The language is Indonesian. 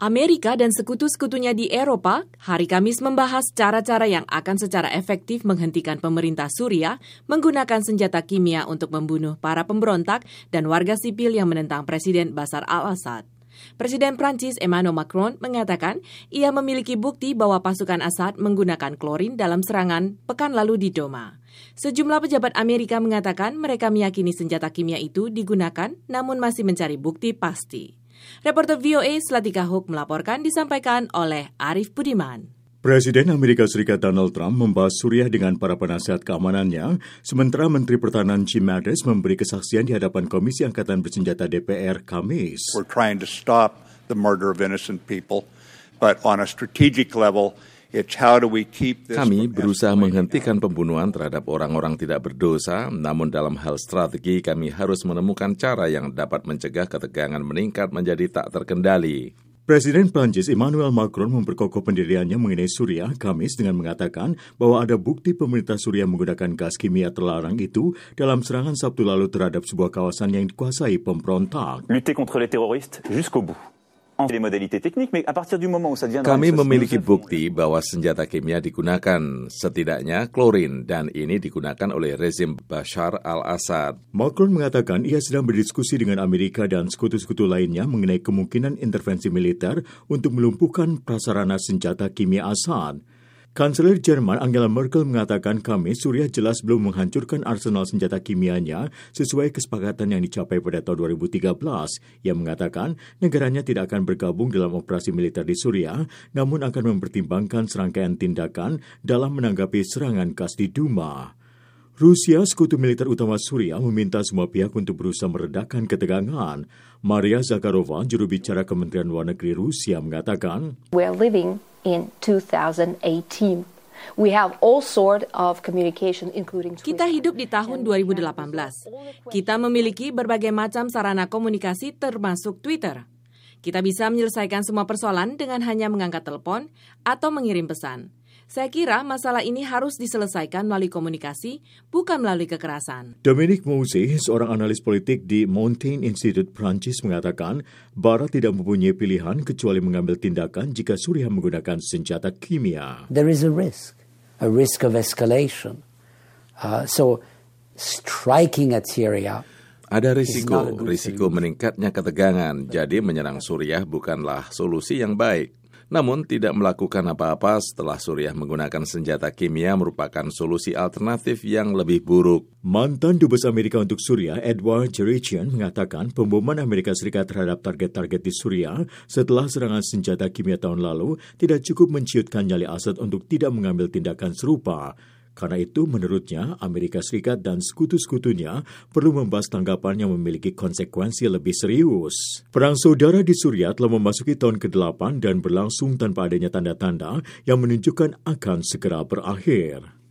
Amerika dan sekutu-sekutunya di Eropa hari Kamis membahas cara-cara yang akan secara efektif menghentikan pemerintah Suriah menggunakan senjata kimia untuk membunuh para pemberontak dan warga sipil yang menentang Presiden Bashar al-Assad. Presiden Prancis Emmanuel Macron mengatakan ia memiliki bukti bahwa pasukan Assad menggunakan klorin dalam serangan pekan lalu di Doma. Sejumlah pejabat Amerika mengatakan mereka meyakini senjata kimia itu digunakan namun masih mencari bukti pasti. Reporter VOA Slatika Hook melaporkan, disampaikan oleh Arif Budiman. Presiden Amerika Serikat Donald Trump membahas Suriah dengan para penasihat keamanannya, sementara Menteri Pertahanan Jim Mattis memberi kesaksian di hadapan Komisi Angkatan Bersenjata DPR Kamis. We're trying to stop the murder of innocent people, but on a strategic level, it's how do we keep this. Kami berusaha menghentikan pembunuhan terhadap orang-orang tidak berdosa, namun dalam hal strategi kami harus menemukan cara yang dapat mencegah ketegangan meningkat menjadi tak terkendali. Presiden Prancis Emmanuel Macron memperkokoh pendiriannya mengenai Suriah Kamis dengan mengatakan bahwa ada bukti pemerintah Suriah menggunakan gas kimia terlarang itu dalam serangan Sabtu lalu terhadap sebuah kawasan yang dikuasai pemberontak. Lutter contre les terroristes jusqu'au bout. Kami memiliki bukti bahwa senjata kimia digunakan, setidaknya klorin, dan ini digunakan oleh rezim Bashar al-Assad. Macron mengatakan ia sedang berdiskusi dengan Amerika dan sekutu-sekutu lainnya mengenai kemungkinan intervensi militer untuk melumpuhkan prasarana senjata kimia Assad. Kanselir Jerman Angela Merkel mengatakan Kamis Suriah jelas belum menghancurkan arsenal senjata kimianya sesuai kesepakatan yang dicapai pada tahun 2013. Ia mengatakan negaranya tidak akan bergabung dalam operasi militer di Suriah, namun akan mempertimbangkan serangkaian tindakan dalam menanggapi serangan gas di Duma. Rusia, sekutu militer utama Suriah, meminta semua pihak untuk berusaha meredakan ketegangan. Maria Zakharova, juru bicara Kementerian Luar Negeri Rusia, mengatakan, "We are living in 2018. We have all sort of communication, including Twitter." Kita hidup di tahun 2018. Kita memiliki berbagai macam sarana komunikasi termasuk Twitter. Kita bisa menyelesaikan semua persoalan dengan hanya mengangkat telepon atau mengirim pesan. Saya kira masalah ini harus diselesaikan melalui komunikasi, bukan melalui kekerasan. Dominique Mouzé, seorang analis politik di Montaigne Institute Prancis, mengatakan Barat tidak mempunyai pilihan kecuali mengambil tindakan jika Suriah menggunakan senjata kimia. There is a risk of escalation. So striking at Syria. Ada risiko meningkatnya ketegangan, jadi menyerang Suriah bukanlah solusi yang baik. Namun tidak melakukan apa-apa setelah Suriah menggunakan senjata kimia merupakan solusi alternatif yang lebih buruk. Mantan Dubes Amerika untuk Suriah, Edward Jerichian, mengatakan pemboman Amerika Serikat terhadap target-target di Suriah setelah serangan senjata kimia tahun lalu tidak cukup menciutkan nyali Assad untuk tidak mengambil tindakan serupa. Karena itu, menurutnya, Amerika Serikat dan sekutu-sekutunya perlu membahas tanggapan yang memiliki konsekuensi lebih serius. Perang saudara di Suriah telah memasuki tahun ke-8 dan berlangsung tanpa adanya tanda-tanda yang menunjukkan akan segera berakhir.